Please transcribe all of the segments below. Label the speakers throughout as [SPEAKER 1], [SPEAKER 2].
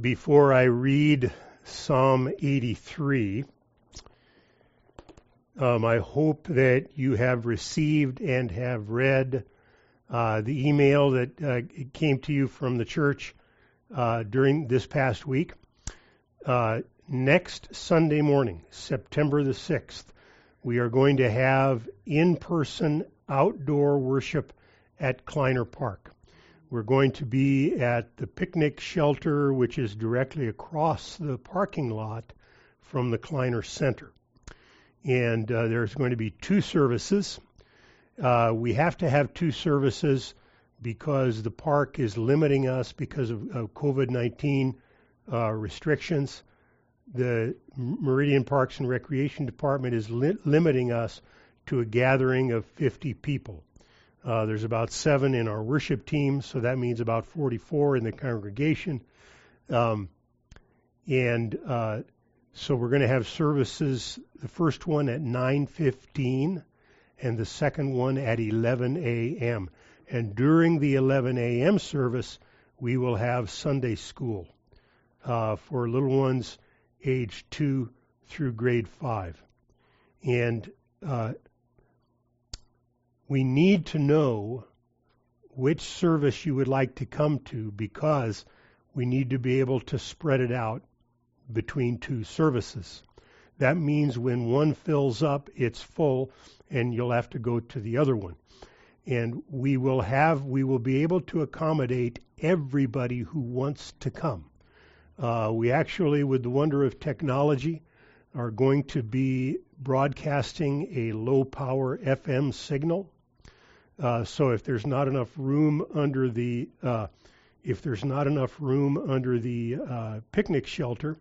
[SPEAKER 1] Before I read Psalm 83, I hope that you have received and have read the email that came to you from the church during this past week. Next Sunday morning, September the 6th, we are going to have in-person outdoor worship at Kleiner Park. We're going to be at the picnic shelter, which is directly across the parking lot from the Kleiner Center. And there's going to be two services. We have to have two services because the park is limiting us because of COVID-19 restrictions. The Meridian Parks and Recreation Department is limiting us to a gathering of 50 people. There's about 7 in our worship team, so that means about 44 in the congregation. So we're going to have services, the first one at 9:15 and the second one at 11 a.m. And during the 11 a.m. service, we will have Sunday school for little ones age 2 through grade 5. And we need to know which service you would like to come to because we need to be able to spread it out between two services. That means when one fills up, it's full, and you'll have to go to the other one. And we will be able to accommodate everybody who wants to come. We actually, with the wonder of technology, are going to be broadcasting a low-power FM signal. So if there's not enough room under the picnic shelter,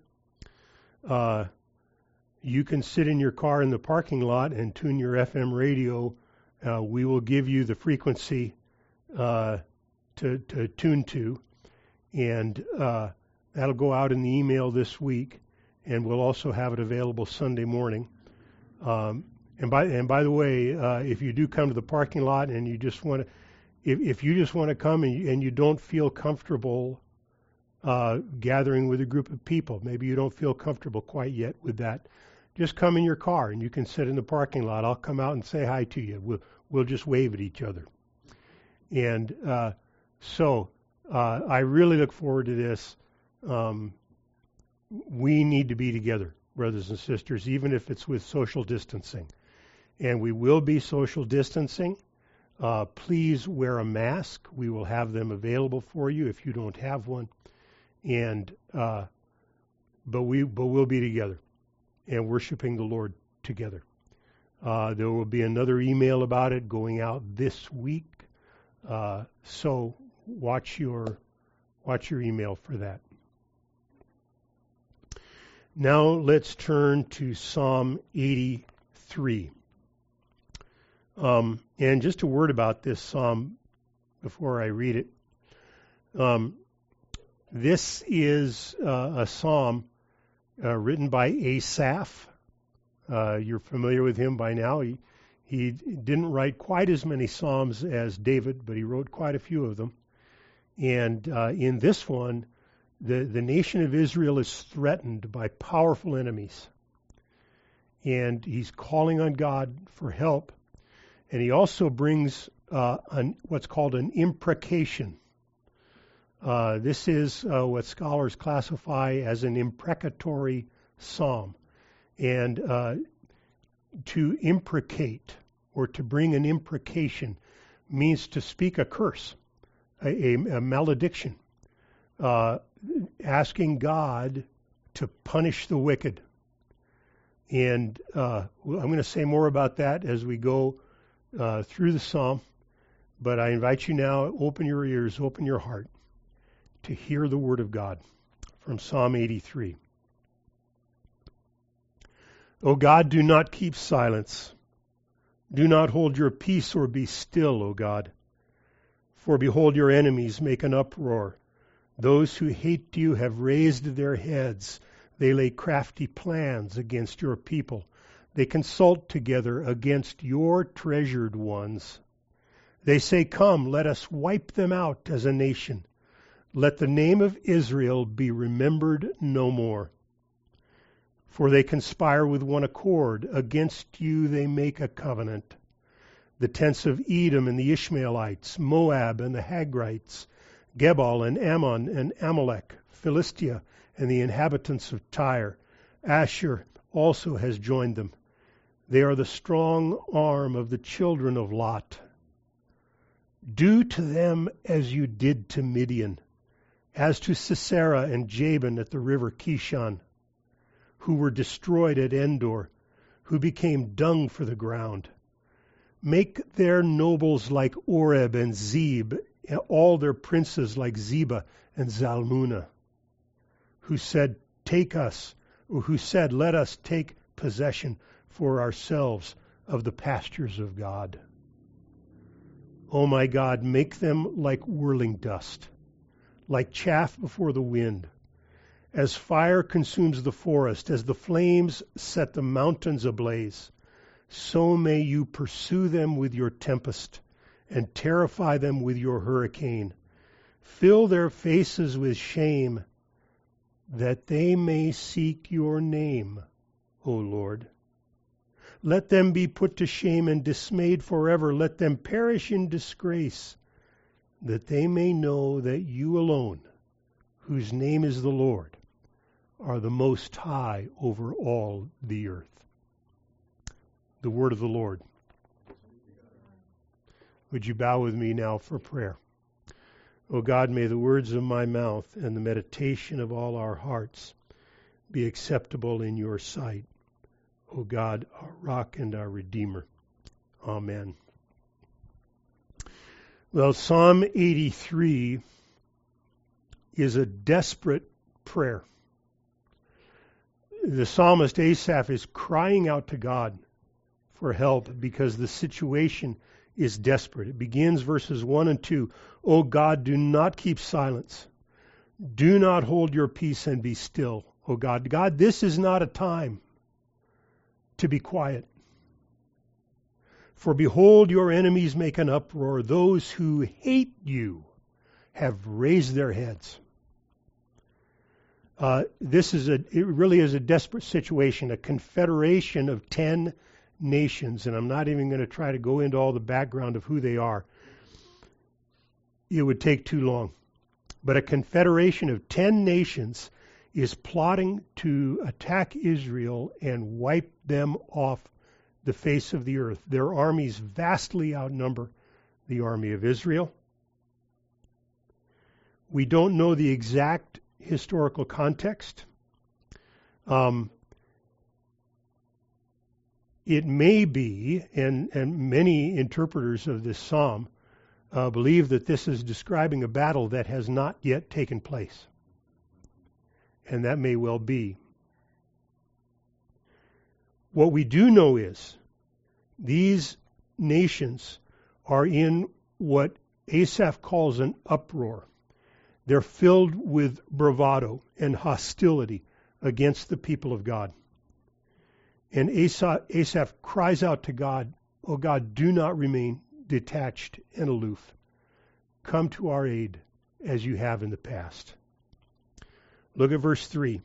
[SPEAKER 1] you can sit in your car in the parking lot and tune your FM radio. We will give you the frequency to tune to, and that'll go out in the email this week, and we'll also have it available Sunday morning. And by the way, if you do come to the parking lot and you just want to, if you just want to come and you don't feel comfortable gathering with a group of people, maybe you don't feel comfortable quite yet with that, just come in your car and you can sit in the parking lot. I'll come out and say hi to you. We'll just wave at each other. And so I really look forward to this. We need to be together, brothers and sisters, even if it's with social distancing. And we will be social distancing. Please wear a mask. We will have them available for you if you don't have one. And but we'll be together and worshiping the Lord together. There will be another email about it going out this week. So watch your email for that. Now let's turn to Psalm 83. And just a word about this psalm before I read it. This is a psalm written by Asaph. You're familiar with him by now. He didn't write quite as many psalms as David, but he wrote quite a few of them. And in this one, the nation of Israel is threatened by powerful enemies. And he's calling on God for help. And he also brings what's called an imprecation. This is what scholars classify as an imprecatory psalm. And to imprecate or to bring an imprecation means to speak a curse, a malediction, asking God to punish the wicked. And I'm going to say more about that as we go through the psalm, but I invite you now, open your ears, open your heart to hear the word of God from Psalm 83. O God, do not keep silence. Do not hold your peace or be still, O God. For behold, your enemies make an uproar. Those who hate you have raised their heads. They lay crafty plans against your people. They consult together against your treasured ones. They say, come, let us wipe them out as a nation. Let the name of Israel be remembered no more. For they conspire with one accord. Against you they make a covenant. The tents of Edom and the Ishmaelites, Moab and the Hagrites, Gebal and Ammon and Amalek, Philistia and the inhabitants of Tyre. Asher also has joined them. They are the strong arm of the children of Lot. Do to them as you did to Midian, as to Sisera and Jabin at the river Kishon, who were destroyed at Endor, who became dung for the ground. Make their nobles like Oreb and Zeb, all their princes like Zeba and Zalmunna, who said, take us, or who said, let us take possession for ourselves of the pastures of God. O my God, make them like whirling dust, like chaff before the wind. As fire consumes the forest, as the flames set the mountains ablaze, so may you pursue them with your tempest and terrify them with your hurricane. Fill their faces with shame, that they may seek your name, O Lord. Let them be put to shame and dismayed forever. Let them perish in disgrace, that they may know that you alone, whose name is the Lord, are the Most High over all the earth. The word of the Lord. Would you bow with me now for prayer? O God, may the words of my mouth and the meditation of all our hearts be acceptable in your sight. O God, our rock and our redeemer. Amen. Well, Psalm 83 is a desperate prayer. The psalmist Asaph is crying out to God for help because the situation is desperate. It begins verses 1 and 2. O God, do not keep silence. Do not hold your peace and be still. O God, God, this is not a time to be quiet. For behold, your enemies make an uproar. Those who hate you have raised their heads. It really is a desperate situation, a confederation of 10 nations, and I'm not even going to try to go into all the background of who they are. It would take too long. But a confederation of 10 nations is plotting to attack Israel and wipe them off the face of the earth. Their armies vastly outnumber the army of Israel. We don't know the exact historical context. It may be, and many interpreters of this psalm believe that this is describing a battle that has not yet taken place. And that may well be. What we do know is these nations are in what Asaph calls an uproar. They're filled with bravado and hostility against the people of God. And Asaph cries out to God, "O God, do not remain detached and aloof. Come to our aid as you have in the past." Look at verse 3.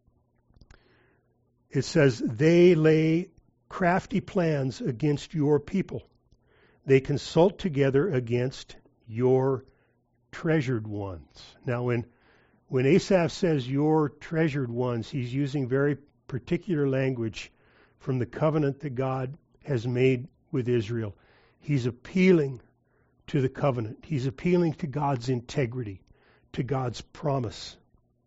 [SPEAKER 1] It says, "They lay crafty plans against your people. They consult together against your treasured ones." Now, when Asaph says your treasured ones, he's using very particular language from the covenant that God has made with Israel. He's appealing to the covenant. He's appealing to God's integrity, to God's promise.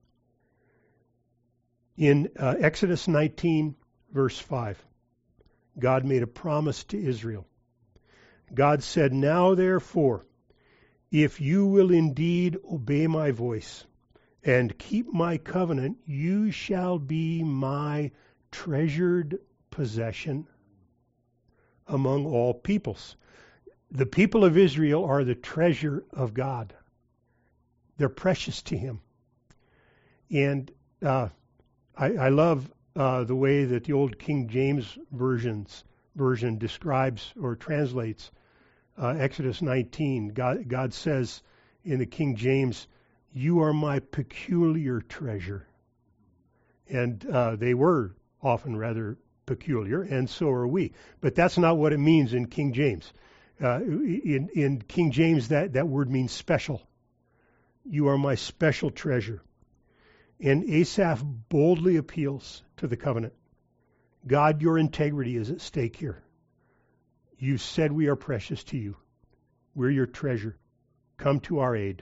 [SPEAKER 1] In Exodus 19, verse 5, God made a promise to Israel. God said, "Now therefore, if you will indeed obey my voice and keep my covenant, you shall be my treasured possession among all peoples." The people of Israel are the treasure of God. They're precious to Him. And I love the way that the old King James version describes or translates Exodus 19. God says in the King James, You are my peculiar treasure. And they were often rather peculiar, and so are we. But that's not what it means in King James. In King James, that word means special. You are my special treasure. And Asaph boldly appeals to the covenant. God, your integrity is at stake here. You said we are precious to you. We're your treasure. Come to our aid.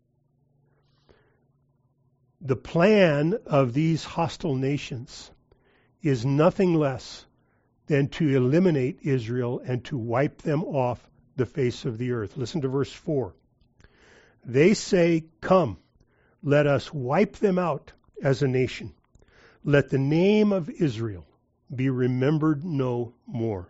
[SPEAKER 1] The plan of these hostile nations is nothing less than to eliminate Israel and to wipe them off the face of the earth. Listen to verse 4. They say, come, let us wipe them out as a nation. Let the name of Israel be remembered no more.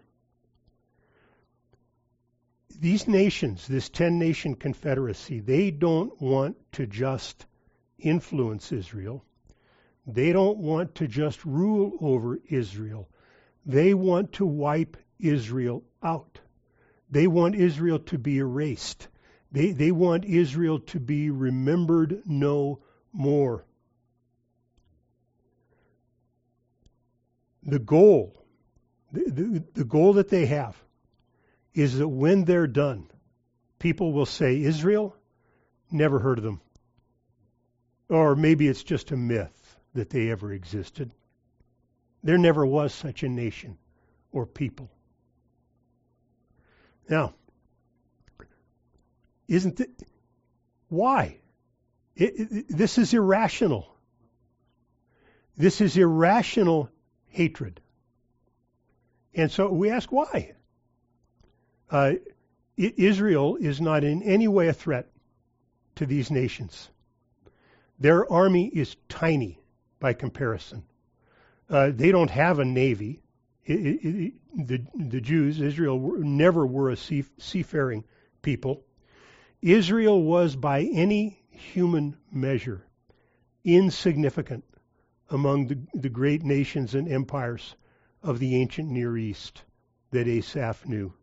[SPEAKER 1] These nations, this 10-nation confederacy, they don't want to just influence Israel. They don't want to just rule over Israel. They want to wipe Israel out. They want Israel to be erased. They want Israel to be remembered no more. The goal, the goal that they have is that when they're done, people will say, Israel, never heard of them. Or maybe it's just a myth that they ever existed. There never was such a nation or people. Now, isn't it? Why? This is irrational. This is irrational hatred. And so we ask why. Israel is not in any way a threat to these nations. Their army is tiny by comparison. They don't have a navy. The Jews, Israel, never were a seafaring people. Israel was, by any human measure, insignificant among the great nations and empires of the ancient Near East that Asaph knew.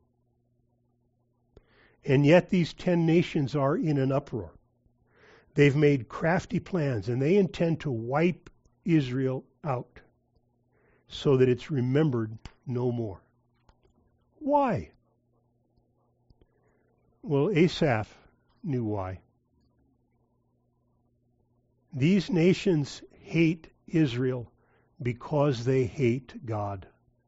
[SPEAKER 1] And yet these 10 nations are in an uproar. They've made crafty plans, and they intend to wipe Israel out so that it's remembered no more. Why? Well, Asaph knew why. These nations hate Israel because they hate God.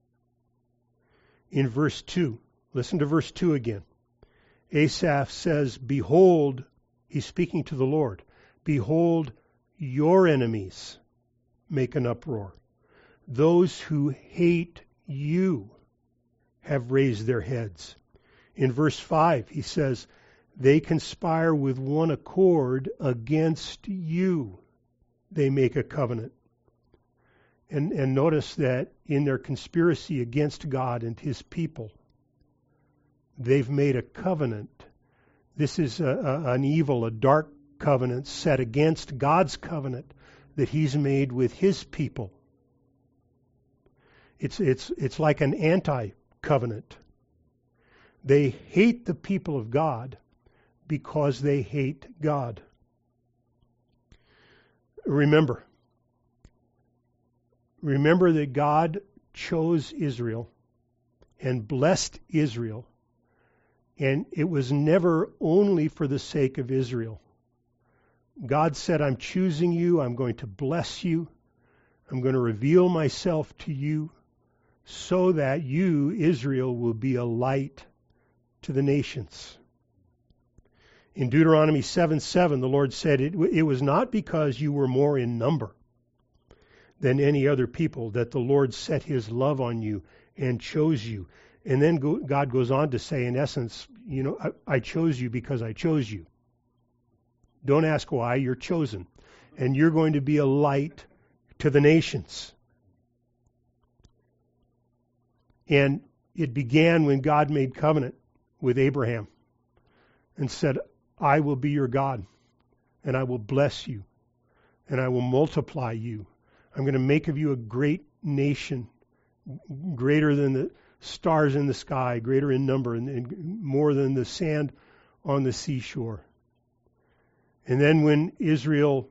[SPEAKER 1] In verse 2, listen to verse 2 again. Asaph says, behold, he's speaking to the Lord, behold, your enemies make an uproar. Those who hate you have raised their heads. In verse 5, he says, they conspire with one accord against you. They make a covenant. And notice that in their conspiracy against God and his people, they've made a covenant. This is an evil, a dark covenant set against God's covenant that he's made with his people. It's like an anti-covenant. They hate the people of God because they hate God. Remember that God chose Israel and blessed Israel, and it was never only for the sake of Israel. God said, I'm choosing you, I'm going to bless you, I'm going to reveal myself to you so that you, Israel, will be a light to the nations. In Deuteronomy 7:7, the Lord said, it was not because you were more in number than any other people that the Lord set his love on you and chose you. And then God goes on to say, in essence, I chose you because I chose you. Don't ask why, you're chosen. And you're going to be a light to the nations. And it began when God made covenant with Abraham and said, I will be your God, and I will bless you, and I will multiply you. I'm going to make of you a great nation, greater than the stars in the sky, greater in number, and more than the sand on the seashore. And then when Israel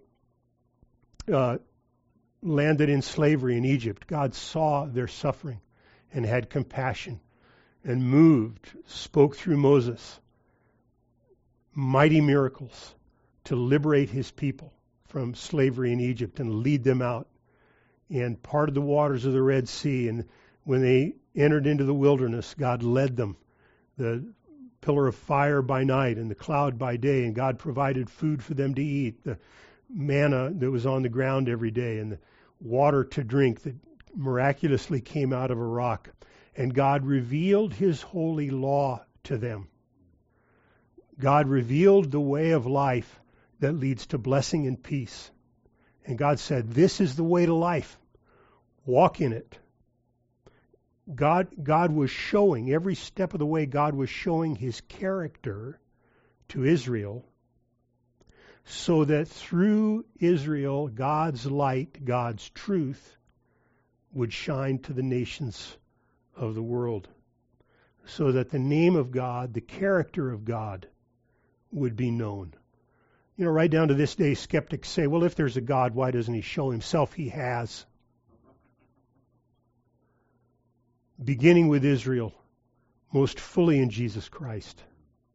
[SPEAKER 1] landed in slavery in Egypt, God saw their suffering and had compassion and moved, spoke through Moses, mighty miracles to liberate his people from slavery in Egypt and lead them out, and parted the waters of the Red Sea. And when they entered into the wilderness, God led them, the pillar of fire by night and the cloud by day, and God provided food for them to eat, the manna that was on the ground every day, and the water to drink that miraculously came out of a rock. And God revealed his holy law to them. God revealed the way of life that leads to blessing and peace. And God said, this is the way to life. Walk in it. God was showing, every step of the way, God was showing his character to Israel, so that through Israel, God's light, God's truth, would shine to the nations of the world, so that the name of God, the character of God, would be known. You know, right down to this day, skeptics say, well, if there's a God, why doesn't he show himself? He has. Beginning with Israel, most fully in Jesus Christ.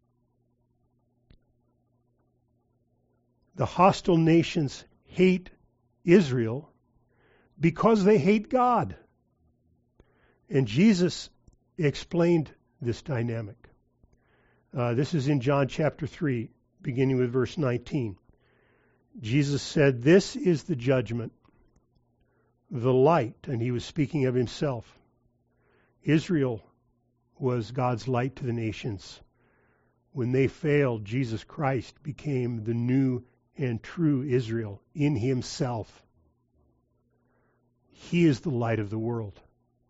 [SPEAKER 1] The hostile nations hate Israel because they hate God. And Jesus explained this dynamic. This is in John chapter 3, beginning with verse 19. Jesus said, this is the judgment, the light, and he was speaking of himself. Israel was God's light to the nations. When they failed, Jesus Christ became the new and true Israel in himself. He is the light of the world.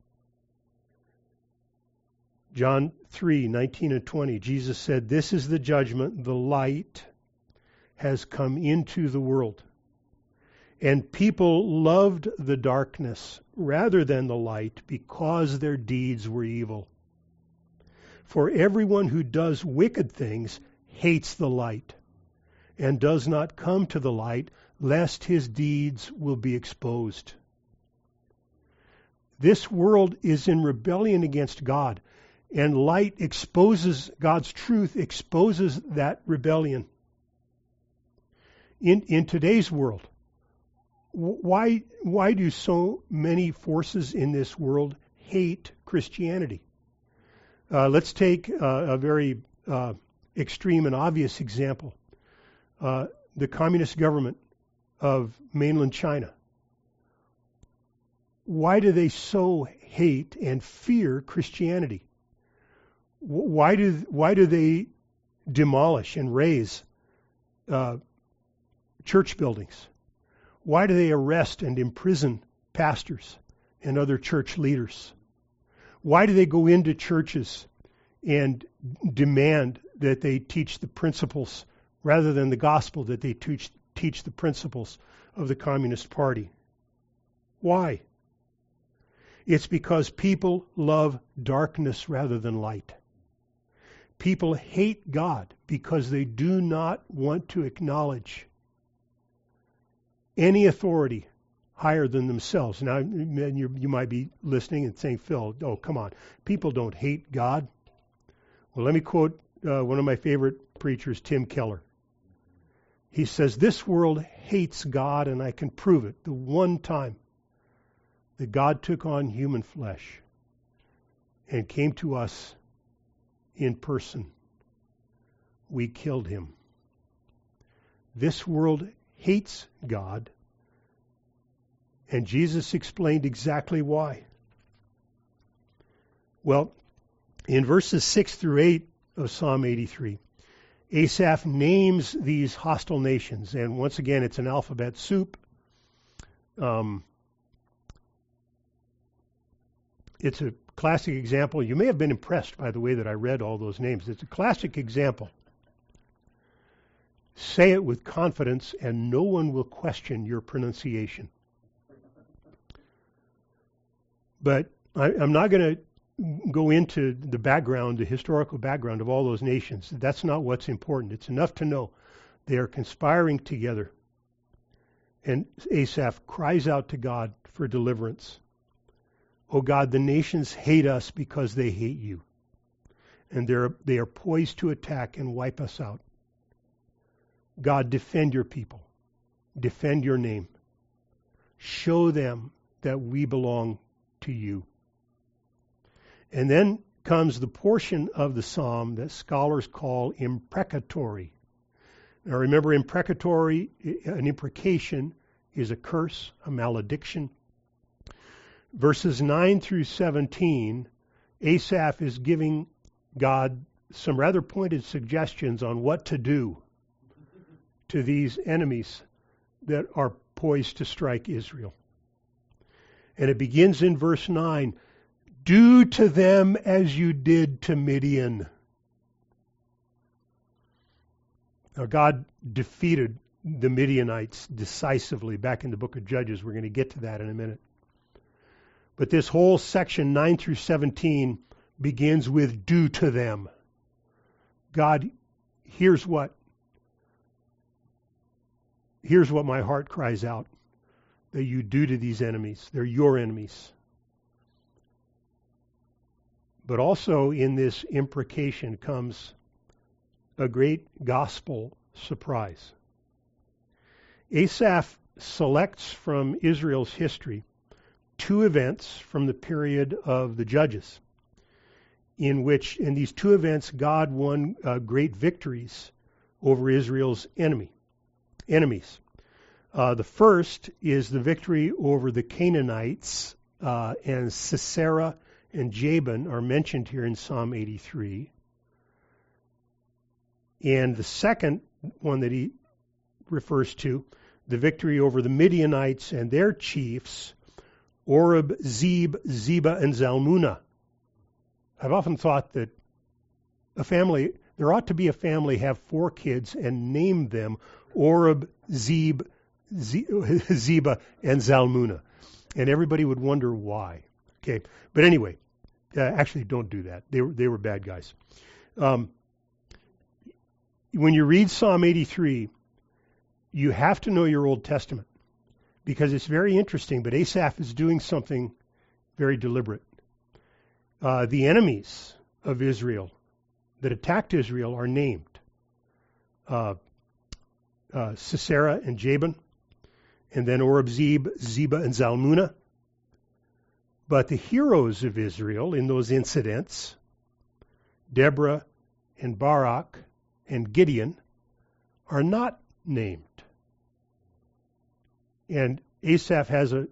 [SPEAKER 1] John 3:19 and 20, Jesus said, this is the judgment, the light has come into the world. And people loved the darkness rather than the light because their deeds were evil. For everyone who does wicked things hates the light and does not come to the light, lest his deeds will be exposed. This world is in rebellion against God, and light exposes, God's truth exposes that rebellion. In today's world, why do so many forces in this world hate Christianity? Let's take a very extreme and obvious example. The communist government of mainland China. Why do they so hate and fear Christianity? Why do they demolish and raze church buildings? Why do they arrest and imprison pastors and other church leaders? Why do they go into churches and demand that they teach the principles rather than the gospel, that they teach the principles of the Communist Party? Why? It's because people love darkness rather than light. People hate God because they do not want to acknowledge any authority higher than themselves. Now, you might be listening and saying, Phil, oh, come on. People don't hate God. Well, let me quote one of my favorite preachers, Tim Keller. He says, this world hates God, and I can prove it. The one time that God took on human flesh and came to us in person, we killed him. This world hates God, and Jesus explained exactly why. Well, in verses 6 through 8 of Psalm 83, Asaph names these hostile nations, and once again, it's an alphabet soup. It's a classic example. You may have been impressed by the way that I read all those names. It's a classic example. Say it with confidence, and no one will question your pronunciation. But I'm not going to go into the background, the historical background of all those nations. That's not what's important. It's enough to know They are conspiring together. And Asaph cries out to God for deliverance. Oh God, the nations hate us because they hate you. And they are poised to attack and wipe us out. God, defend your people. Defend your name. Show them that we belong to you. And then comes the portion of the psalm that scholars call imprecatory. Now remember, imprecatory, an imprecation is a curse, a malediction. Verses 9 through 17, Asaph is giving God some rather pointed suggestions on what to do to these enemies that are poised to strike Israel. And it begins in verse 9, do to them as you did to Midian. Now God defeated the Midianites decisively back in the book of Judges. We're going to get to that in a minute. But this whole section, 9 through 17, begins with do to them. God, here's what my heart cries out that you do to these enemies. They're your enemies. But also in this imprecation comes a great gospel surprise. Asaph selects from Israel's history two events from the period of the Judges, in these two events God won great victories over Israel's enemies. The first is the victory over the Canaanites, and Sisera and Jabin are mentioned here in Psalm 83. And the second one that he refers to, the victory over the Midianites and their chiefs, Oreb, Zeb, Zeba, and Zalmunna. I've often thought that there ought to be a family, have 4 kids, and name them Oreb, Zeb, Zeba, and Zalmunna. And everybody would wonder why. Okay, but anyway, actually don't do that. They were bad guys. When you read Psalm 83, you have to know your Old Testament because it's very interesting, but Asaph is doing something very deliberate. The enemies of Israel that attacked Israel are named. Sisera and Jabin, and then Oreb, Zeb, Zeba, and Zalmunna. But the heroes of Israel in those incidents, Deborah and Barak and Gideon, are not named. And Asaph has a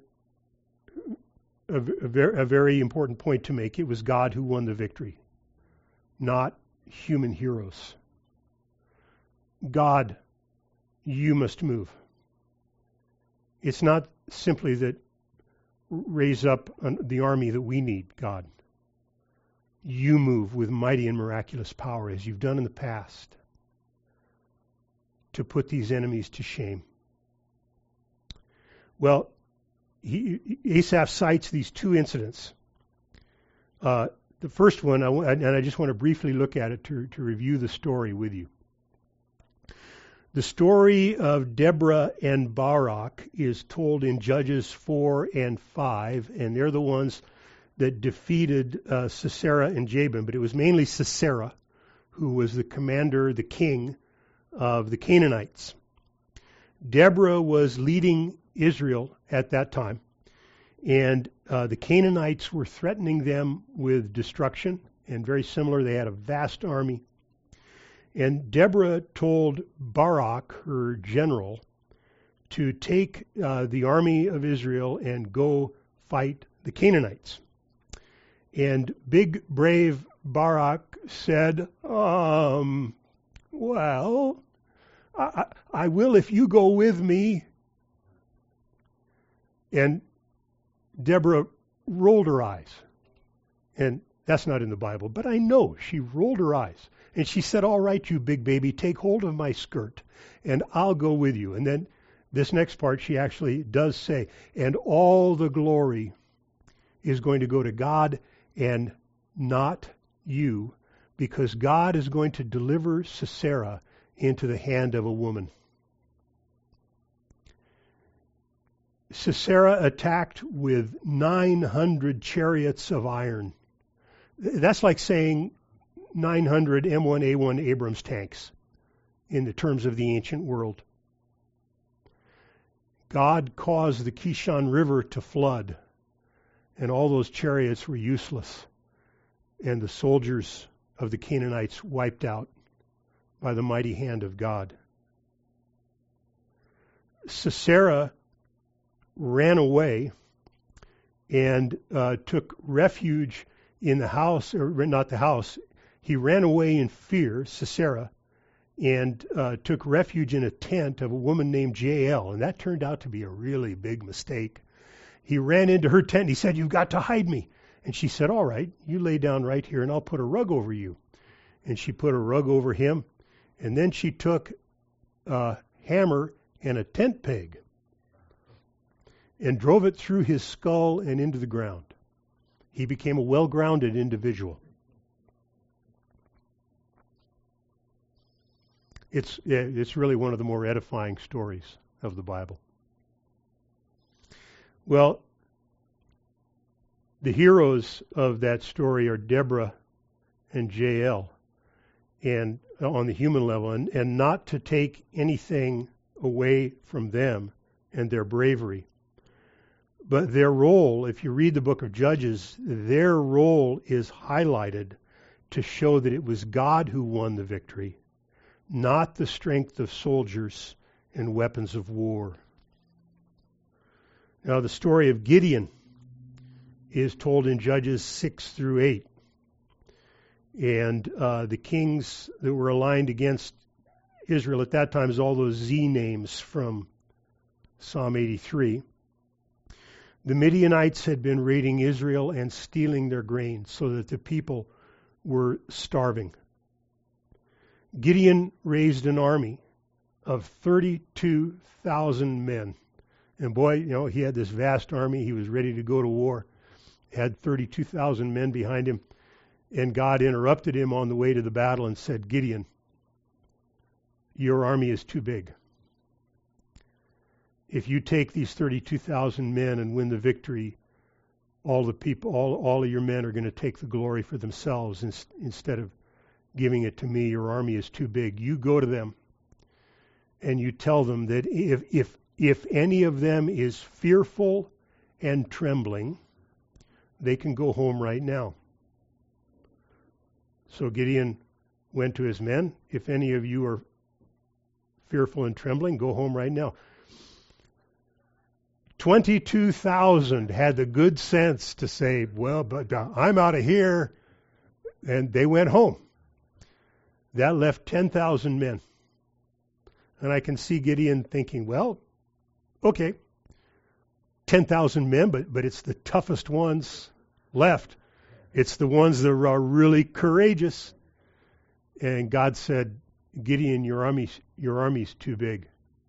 [SPEAKER 1] very important point to make. It was God who won the victory, not human heroes. God, you must move. It's not simply that raise up the army that we need, God. You move with mighty and miraculous power as you've done in the past to put these enemies to shame. Well, Asaph cites these two incidents. The first one, and I just want to briefly look at it to review the story with you. The story of Deborah and Barak is told in Judges 4 and 5, and they're the ones that defeated Sisera and Jabin, but it was mainly Sisera who was the commander, the king of the Canaanites. Deborah was leading Israel at that time, and the Canaanites were threatening them with destruction, and very similar, they had a vast army. And Deborah told Barak, her general, to take the army of Israel and go fight the Canaanites. And big, brave Barak said, well, I will if you go with me. And Deborah rolled her eyes. And that's not in the Bible, but I know she rolled her eyes. And she said, all right, you big baby, take hold of my skirt, and I'll go with you. And then this next part, she actually does say, and all the glory is going to go to God and not you, because God is going to deliver Sisera into the hand of a woman. Sisera attacked with 900 chariots of iron. That's like saying 900 M1A1 Abrams tanks in the terms of the ancient world. God caused the Kishon River to flood, and all those chariots were useless, and the soldiers of the Canaanites wiped out by the mighty hand of God. Sisera ran away and took refuge in the house, or not the house. He ran away in fear, Sisera, and took refuge in a tent of a woman named Jael, and that turned out to be a really big mistake. He ran into her tent and he said, "You've got to hide me." And she said, "All right, you lay down right here and I'll put a rug over you." And she put a rug over him, and then she took a hammer and a tent peg and drove it through his skull and into the ground. He became a well-grounded individual. It's really one of the more edifying stories of the Bible. Well, the heroes of that story are Deborah and Jael, and on the human level, and not to take anything away from them and their bravery. But their role, if you read the book of Judges, their role is highlighted to show that it was God who won the victory, not the strength of soldiers and weapons of war. Now, the story of Gideon is told in Judges 6 through 8. And the kings that were aligned against Israel at that time is all those Z names from Psalm 83. The Midianites had been raiding Israel and stealing their grain so that the people were starving. Gideon raised an army of 32,000 men. And boy, he had this vast army. He was ready to go to war. He had 32,000 men behind him. And God interrupted him on the way to the battle and said, "Gideon, your army is too big. If you take these 32,000 men and win the victory, all of your men are going to take the glory for themselves instead of giving it to me. Your army is too big. You go to them and you tell them that if any of them is fearful and trembling, they can go home right now." So Gideon went to his men. "If any of you are fearful and trembling, go home right now." 22,000 had the good sense to say, "Well, but I'm out of here," and they went home. That left 10,000 men. And I can see Gideon thinking, well, okay, 10,000 men, but it's the toughest ones left. It's the ones that are really courageous. And God said, "Gideon, your army's too big.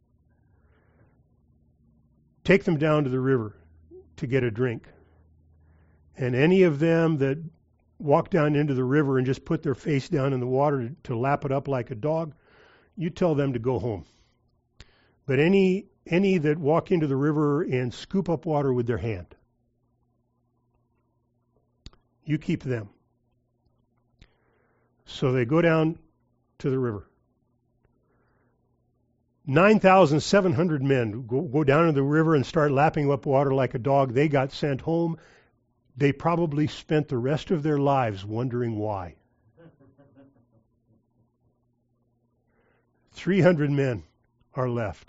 [SPEAKER 1] Take them down to the river to get a drink. And any of them that walk down into the river and just put their face down in the water to lap it up like a dog, you tell them to go home. But any that walk into the river and scoop up water with their hand, you keep them." So they go down to the river. 9,700 men go down to the river and start lapping up water like a dog. They got sent home. They probably spent the rest of their lives wondering why. 300 men are left.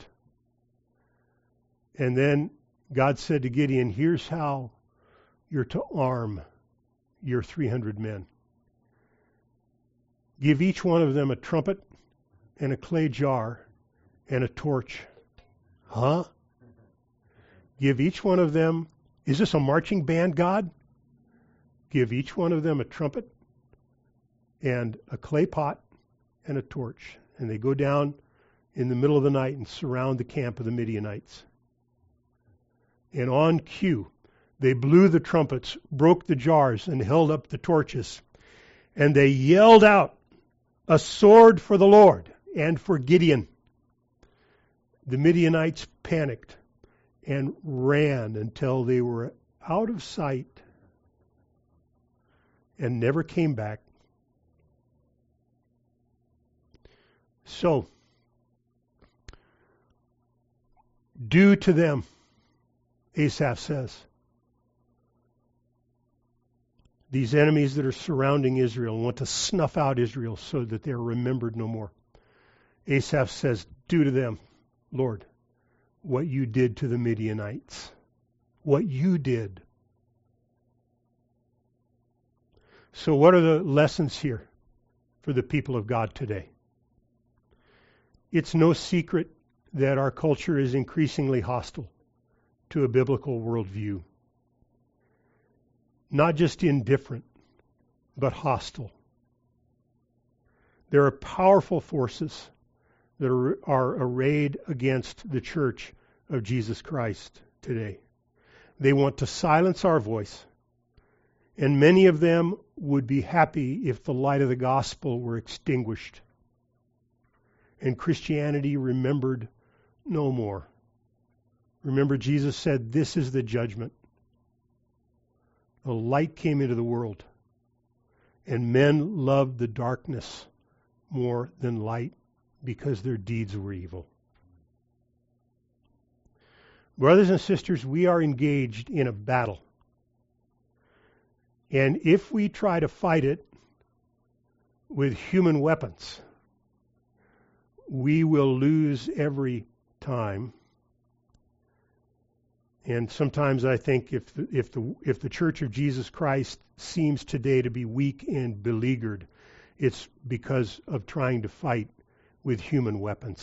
[SPEAKER 1] And then God said to Gideon, "Here's how you're to arm your 300 men. Give each one of them a trumpet and a clay jar and a torch." Huh? Give each one of them, is this a marching band, God? Give each one of them a trumpet and a clay pot and a torch. And they go down in the middle of the night and surround the camp of the Midianites. And on cue, they blew the trumpets, broke the jars, and held up the torches. And they yelled out, "A sword for the Lord." and for Gideon. The Midianites panicked and ran until they were out of sight and never came back. So, do to them, Asaph says. These enemies that are surrounding Israel want to snuff out Israel so that they are remembered no more. Asaph says, do to them, Lord, what you did to the Midianites. What you did. So what are the lessons here for the people of God today? It's no secret that our culture is increasingly hostile to a biblical worldview. Not just indifferent, but hostile. There are powerful forces that are arrayed against the church of Jesus Christ today. They want to silence our voice, and many of them would be happy if the light of the gospel were extinguished and Christianity remembered no more. Remember, Jesus said, this is the judgment. The light came into the world, and men loved the darkness more than light because their deeds were evil. Brothers and sisters, we are engaged in a battle. And if we try to fight it with human weapons, we will lose every time. And sometimes I think if the Church of Jesus Christ seems today to be weak and beleaguered, it's because of trying to fight with human weapons.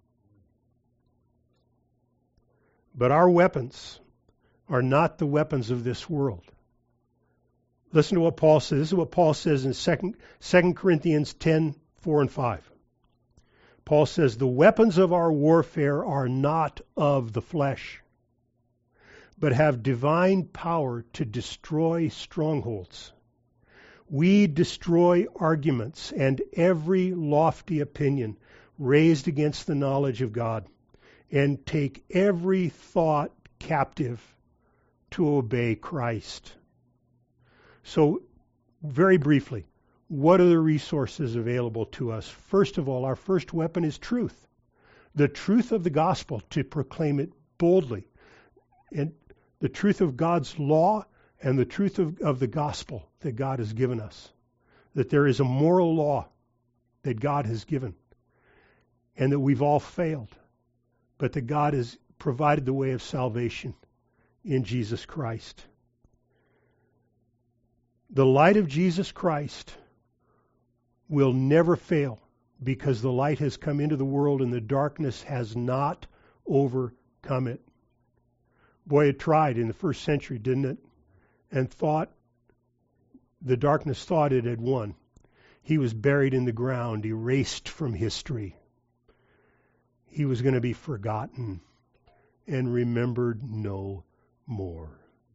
[SPEAKER 1] But our weapons are not the weapons of this world. Listen to what Paul says. This is what Paul says in 2 Corinthians 10, 4 and 5. Paul says, the weapons of our warfare are not of the flesh, but have divine power to destroy strongholds. We destroy arguments and every lofty opinion raised against the knowledge of God, and take every thought captive to obey Christ. So, very briefly, what are the resources available to us? First of all, our first weapon is truth. The truth of the gospel, to proclaim it boldly. And the truth of God's law and the truth of the gospel that God has given us. That there is a moral law that God has given. And that we've all failed. But that God has provided the way of salvation in Jesus Christ. The light of Jesus Christ will never fail because the light has come into the world and the darkness has not overcome it. Boy, it tried in the first century, didn't it? And the darkness thought it had won. He was buried in the ground, erased from history. He was going to be forgotten and remembered no more.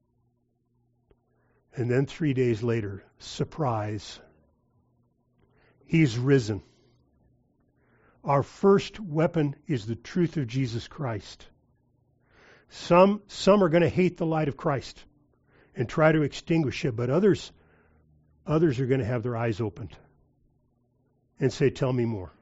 [SPEAKER 1] And then 3 days later, surprise, He's risen. Our first weapon is the truth of Jesus Christ. Some are going to hate the light of Christ and try to extinguish it, but others are going to have their eyes opened and say, tell me more.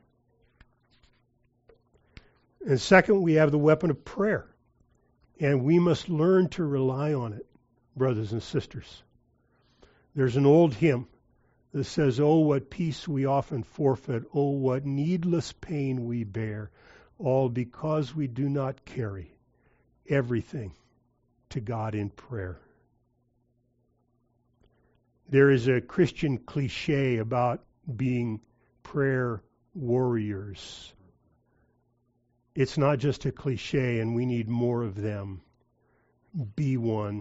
[SPEAKER 1] And second, we have the weapon of prayer. And we must learn to rely on it, brothers and sisters. There's an old hymn that says, oh, what peace we often forfeit, oh, what needless pain we bear, all because we do not carry everything to God in prayer. There is a Christian cliche about being prayer warriors. It's not just a cliche, and we need more of them. Be one.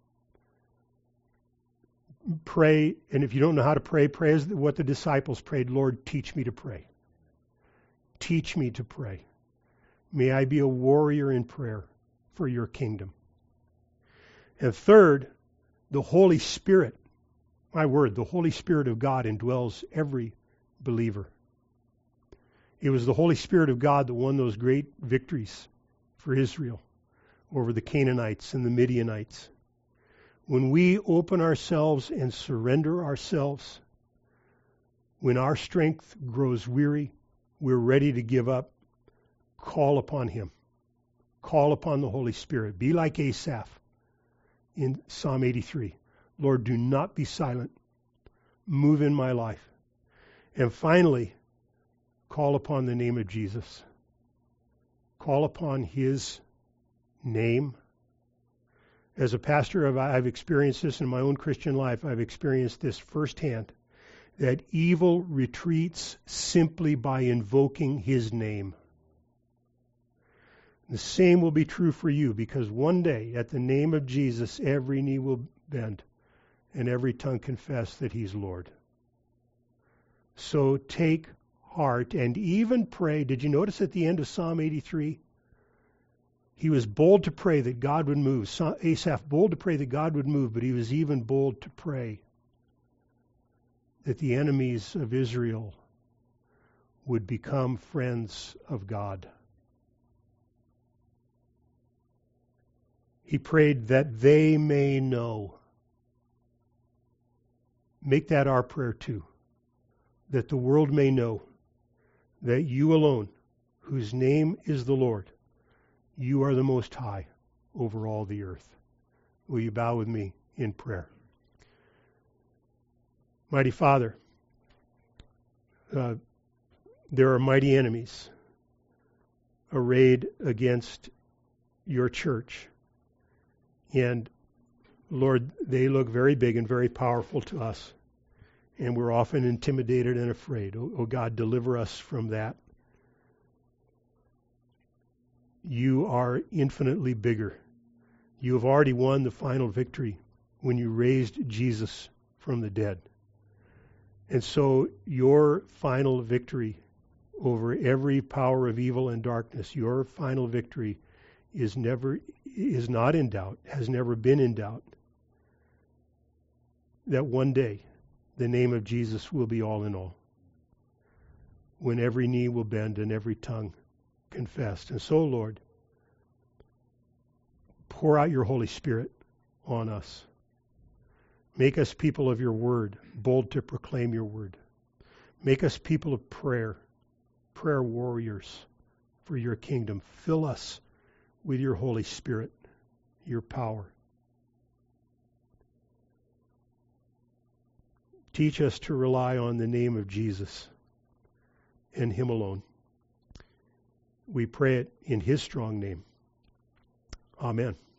[SPEAKER 1] Pray, and if you don't know how to pray, pray as what the disciples prayed. Lord, teach me to pray. Teach me to pray. May I be a warrior in prayer for your kingdom. And third, the Holy Spirit. My word, the Holy Spirit of God indwells every believer. It was the Holy Spirit of God that won those great victories for Israel over the Canaanites and the Midianites. When we open ourselves and surrender ourselves, when our strength grows weary, we're ready to give up, call upon Him. Call upon the Holy Spirit. Be like Asaph in Psalm 83. Lord, do not be silent. Move in my life. And finally, call upon the name of Jesus. Call upon His name. As a pastor, I've experienced this in my own Christian life. I've experienced this firsthand, that evil retreats simply by invoking His name. The same will be true for you, because one day, at the name of Jesus, every knee will bend and every tongue confess that He's Lord. So take heart and even pray. Did you notice at the end of Psalm 83? He was bold to pray that God would move. Asaph, bold to pray that God would move, but he was even bold to pray that the enemies of Israel would become friends of God. He prayed that they may know. Make that our prayer too. That the world may know that you alone, whose name is the Lord, you are the Most High over all the earth. Will you bow with me in prayer? Mighty Father, there are mighty enemies arrayed against your church. And Lord, they look very big and very powerful to us. And we're often intimidated and afraid. Oh God, deliver us from that. You are infinitely bigger. You have already won the final victory when you raised Jesus from the dead. And so your final victory over every power of evil and darkness, your final victory is not in doubt, has never been in doubt. That one day the name of Jesus will be all in all, when every knee will bend and every tongue confess. And so, Lord, pour out your Holy Spirit on us. Make us people of your word, bold to proclaim your word. Make us people of prayer, prayer warriors for your kingdom. Fill us with your Holy Spirit, your power. Teach us to rely on the name of Jesus and Him alone. We pray it in His strong name. Amen.